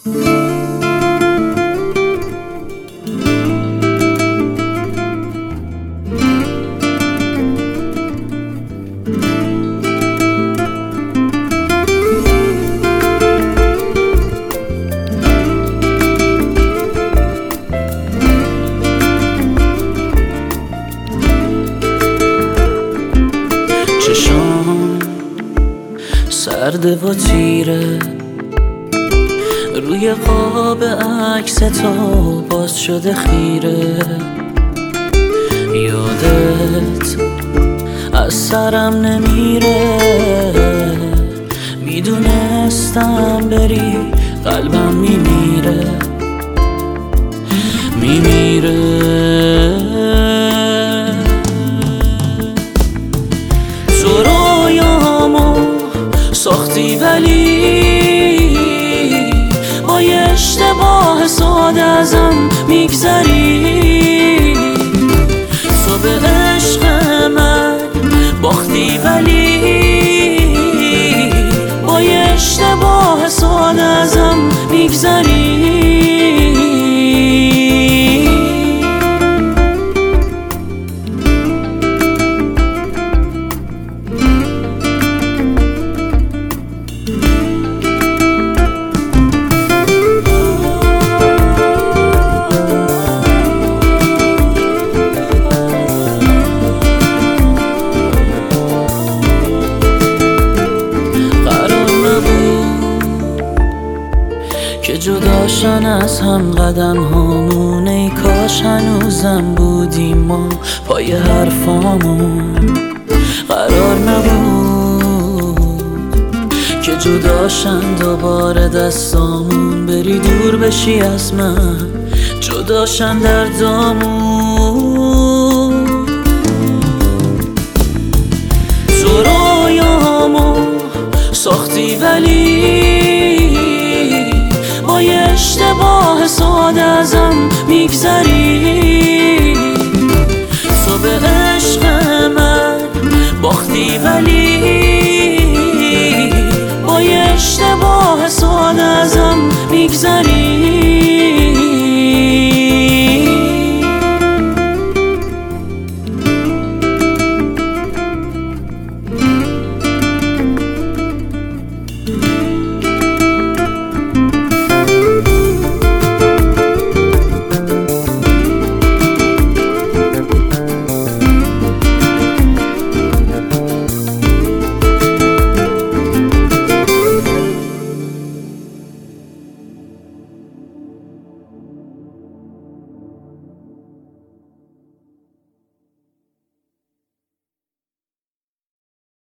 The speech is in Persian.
چشام سرده و تیره، روی قاب عکس تو باز شده خیره. یادت از سرم نمیره، میدونستم بری قلبم میمیره تو رویامو ساختی ولی با یه اشتباه ساده ازم میگذری. تو به عشق من باختی ولی با یه اشتباه ساده ازم میگذری. که جداشن از هم قدم هامون، ای کاش هنوزم بودیم ما پای حرفامون. قرار نبود که جداشن دوباره دستامون، بری دور بشی از من جداشن دردامون. تو رویامو ساختی ولی با یه اشتباه ساده ازم میگذری. تو به عشق من باختی ولی با یه اشتباه ساده ازم میگذری.